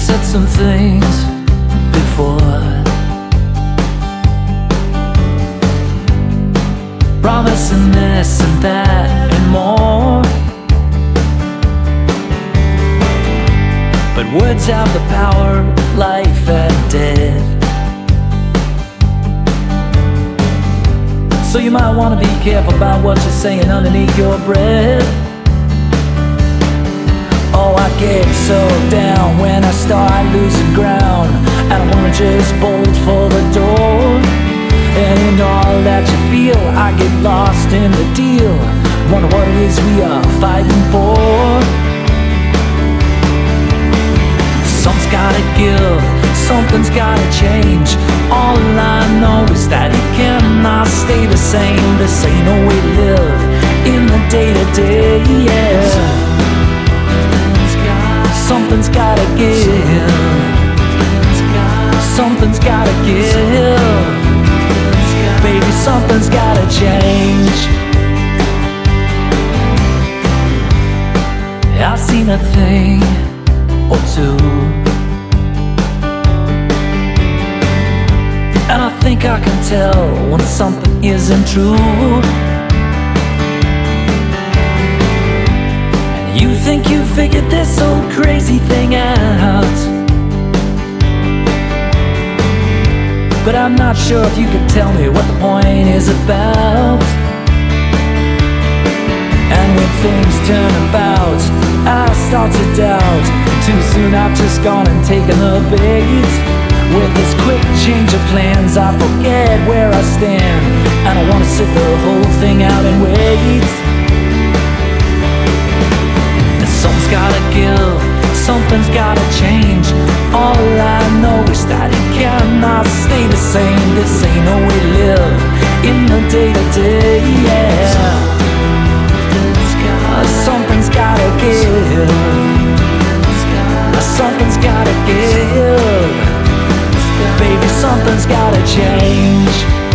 said some things before, promising this and that and more, but words have the power of life and death. So you might want to be careful about what you're saying underneath your breath. Oh, I get so down when I start losing ground, and I wanna just bolt for the door. And in all that you feel, I get lost in the deal. Wonder what it is we are fighting for. Something's gotta give, something's gotta change. All I know is that it cannot stay the same. This ain't no way to live in the day-to-day, yeah. Something's gotta give, something's gotta give. Baby, something's gotta change. I've seen a thing or two, and I think I can tell when something isn't true. And you think you figured this old crazy thing out, but I'm not sure if you could tell me what the point is about. And when things turn about, I start to doubt. Too soon I've just gone and taken the bait. With this quick change of plans, I forget where I stand, and I wanna sit the whole thing out and wait. And something's gotta give, something's gotta change. All I know is that it cannot stay the same. This ain't no way to live in the day-to-day, yeah. Something's gotta give, something's gotta give. Baby, something's gotta change.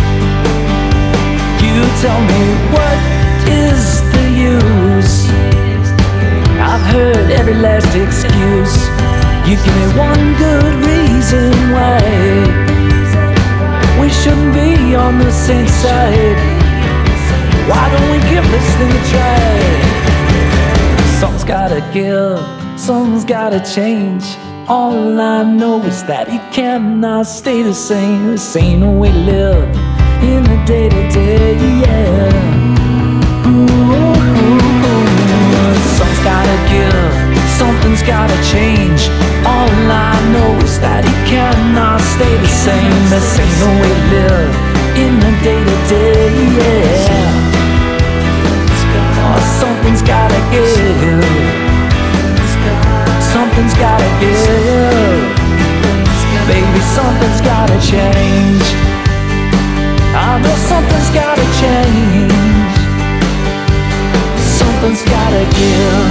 You tell me, what is the use? I've heard every last excuse. You give me one good reason why we shouldn't be on the same side. Why don't we give this thing a try? Something's gotta give, something's gotta change. All I know is that it cannot stay the same. This ain't no way to live in the day-to-day, yeah. Something's gotta give, something's gotta change. All I know is that it cannot stay the same. This ain't no way to live in the day-to-day, yeah. Oh, something's gotta give, something's gotta give. Baby, something's gotta change. I know something's gotta change. Something's gotta give.